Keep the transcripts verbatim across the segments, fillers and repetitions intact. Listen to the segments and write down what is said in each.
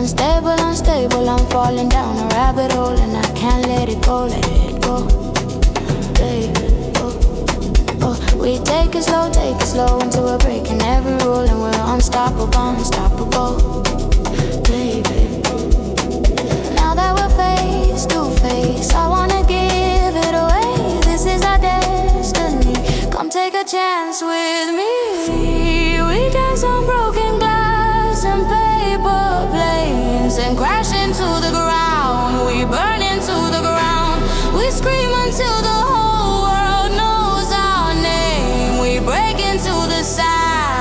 Unstable, unstable, I'm falling down a rabbit hole, and I can't let it go, let it go, baby. Oh, oh. We take it slow, take it slow until we're breaking every rule, and we're unstoppable, unstoppable, baby. Now that we're face to face, I wanna give it away. This is our destiny. Come take a chance with me. We dance on broken glass and paper planes, and crash into the ground. We burn into the ground. We scream until the whole world knows our name. We break into the sound.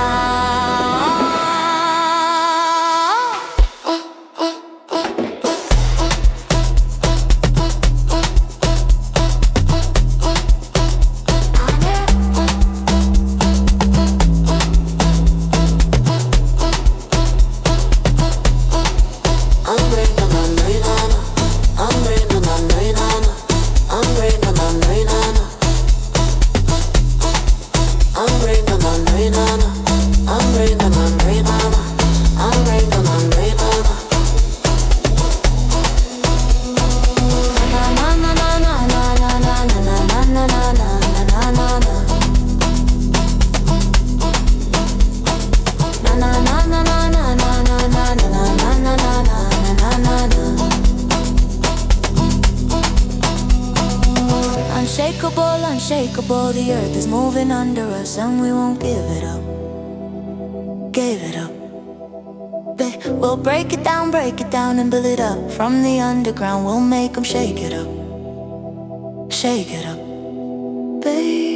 Unshakable, unshakable, the earth is moving under us, and we won't give it up, give it up. We'll break it down, break it down and build it up. From the underground, we'll make them shake it up, shake it up, babe.